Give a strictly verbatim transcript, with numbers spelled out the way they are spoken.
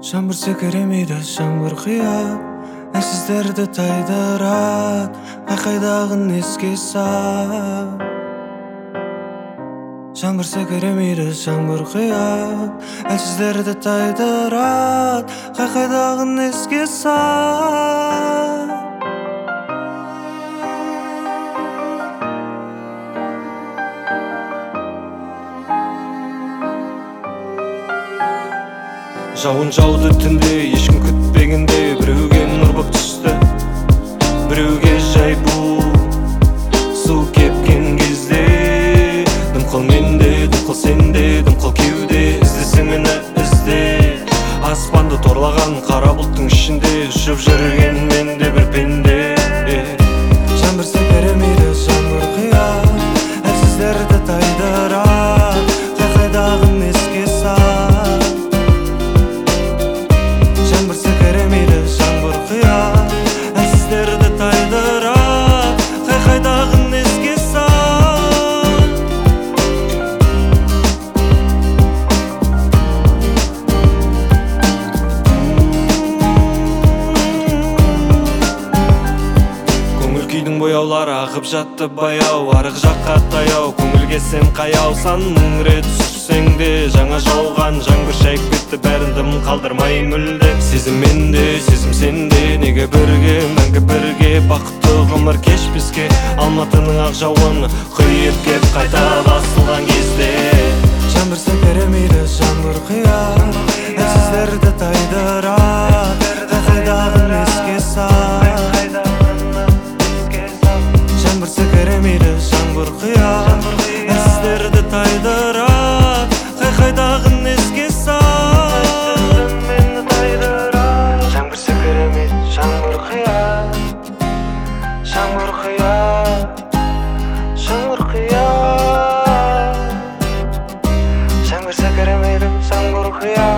Жаңбыр секіремейді, жаңбыр қия, әлсіздерді тайдырат, қай-қайдағын еске сал. Жаңбыр секіремейді, жаңбыр қия, әлсіздерді тайдырат, қай-қайдағын еске сал. Жауын жауды түнде, ешкім күтпегенде, біреуге нұр боп түсті, біреуге жай бу су кепкен кезде. Дымқыл менде, дымқыл сенде, дымқыл кеуде, іздесе мені ізде. Аспанды торлаған қара бұлттың ішінде, ұшып жүрген менде бір пенде. Жаңбыр секіремейді, жаңбыр қия, әлсіздерді тайдырат, қай-қайдағын еске сал. Жаңбыр секіремейді, жаңбыр қия, әлсіздерді тайдырат, қай-қайдағын еске сал. Көңіл күйдің бояулары ағып жатты баяу, арық жаққа таяу, көңілге сен қаяу. Сан мың рет сүрсең де, жаңа жауған жаңбыр шайып кетті бәрін дым қалдырмай мүлде. Сезім менде, сезім сенде, неге бірге, мәңгі бірге, бақытты ғұмыр кешпеске. Алматының ақ жауын құйып кеп қайта басылған кезде. Жаңбыр секіремейді, жаңбыр қия, әлсіздерді тайдырат, қай-қайдағын еске сал. Жаңбыр секіремейді, жаңбыр қия, әлсіздерді тайдырат, қай-қайдағын еске сал. Жаңбыр секіремейді, жаңбыр қия, жаңбыр қия, жаңбыр қия. Жаңбыр секіремейді, жаңбыр қия.